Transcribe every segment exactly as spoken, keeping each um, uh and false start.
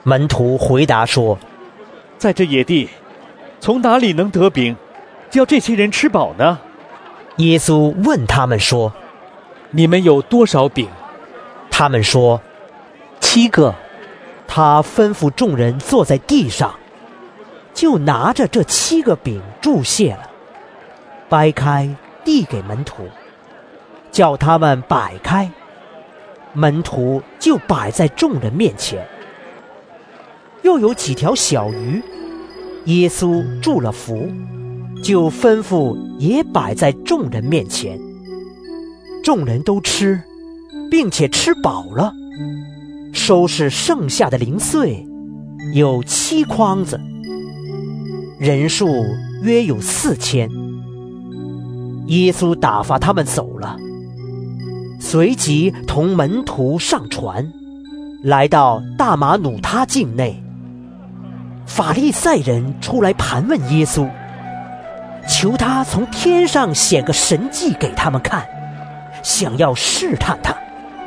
门徒回答说： 在这野地，从哪里能得饼，叫这些人吃饱呢？ 耶稣问他们说： 你们有多少饼？ 他们说：七个。他吩咐众人坐在地上，就拿着这七个饼注谢了，掰开递给门徒，叫他们摆开，门徒就摆在众人面前。又有几条小鱼，耶稣祝了福，就吩咐也摆在众人面前。众人都吃，并且吃饱了，收拾剩下的零碎，有七筐子，人数约有四千。耶稣打发他们走了，随即同门徒上船，来到大马努他境内。法利赛人出来盘问耶稣，求他从天上显个神迹给他们看，想要试探他。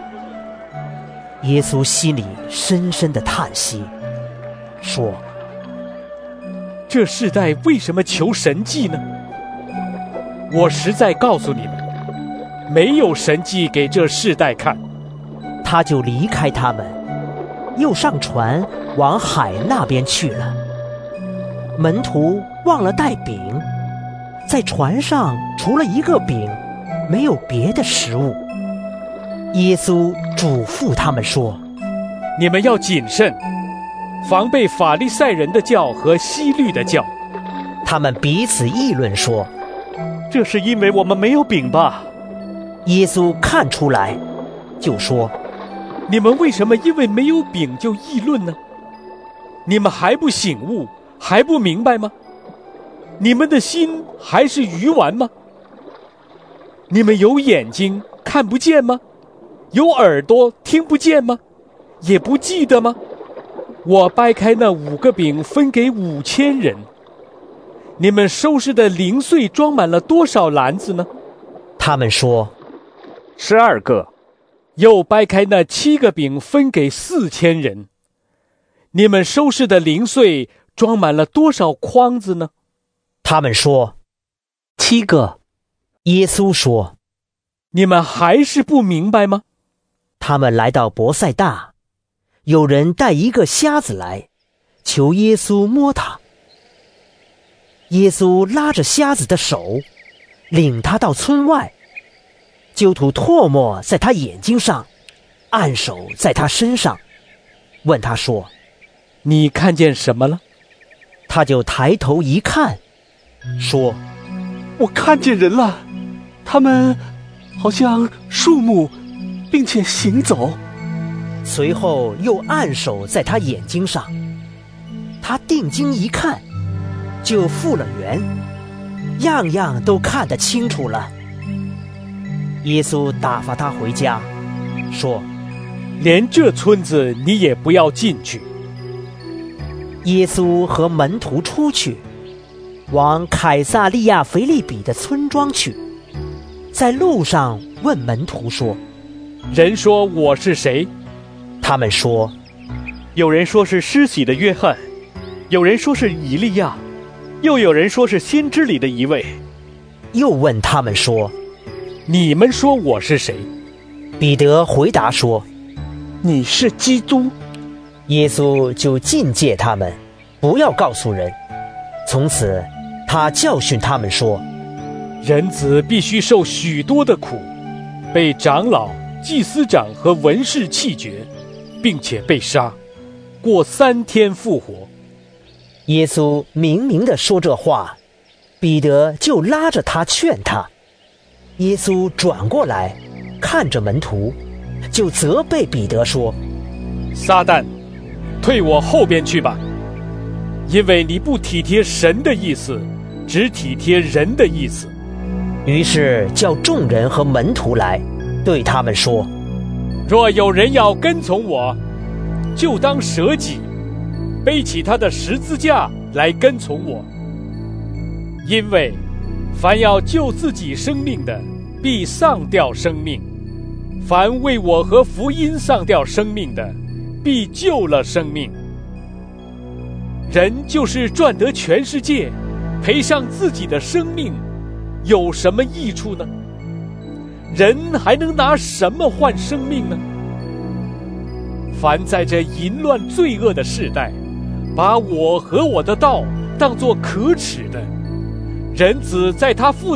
耶稣心里深深的叹息，说： 这世代为什么求神迹呢？我实在告诉你们，没有神迹给这世代看。 他就离开他们，又上船往海那边去了。门徒忘了带饼，在船上除了一个饼，没有别的食物。耶稣嘱咐他们说： 你们要谨慎，防备法利赛人的教和希律的教。 他们彼此议论说： 这是因为我们没有饼吧？ 耶稣看出来，就说： 你们为什么因为没有饼就议论呢？你们还不醒悟，还不明白吗？你们的心还是鱼丸吗？你们有眼睛看不见吗？有耳朵听不见吗？也不记得吗？我掰开那五个饼分给五千人，你们收拾的零碎装满了多少篮子呢？ 他们说： 十二个。又掰开那七个饼分给四千人，你们收拾的零碎装满了多少筐子呢？ 他们说：七个。耶稣说： 你们还是不明白吗？ 他们来到伯赛大，有人带一个瞎子来，求耶稣摸他。耶稣拉着瞎子的手，领他到村外，就吐唾沫在他眼睛上，按手在他身上，问他说： 你看见什么了？ 他就抬头一看，说： 我看见人了，他们好像树木，并且行走。 随后又按手在他眼睛上，他定睛一看，就复了原，样样都看得清楚了。耶稣打发他回家，说： 连这村子你也不要进去。 耶稣和门徒出去，往凯撒利亚腓立比的村庄去，在路上问门徒说： 人说我是谁？ 他们说： 有人说是施洗的约翰，有人说是以利亚，又有人说是先知里的一位。 又问他们说： 你们说我是谁？ 彼得回答说： 你是基督。 耶稣就禁戒他们，不要告诉人。从此他教训他们说： 人子必须受许多的苦，被长老、祭司长和文士弃绝，并且被杀，过三天复活。 耶稣明明地说这话，彼得就拉着他劝他。耶稣转过来看着门徒，就责备彼得说： 撒旦，退我后边去吧，因为你不体贴神的意思，只体贴人的意思。 于是叫众人和门徒来，对他们说： 若有人要跟从我，就当舍己，背起他的十字架来跟从我。因为凡要救自己生命的，必丧掉生命；凡为我和福音丧掉生命的，必救了生命。 人就是赚得全世界，赔上自己的生命，有什么益处呢？人还能拿什么换生命呢？凡在这淫乱罪恶的世代，把我和我的道当作可耻的，人子在他父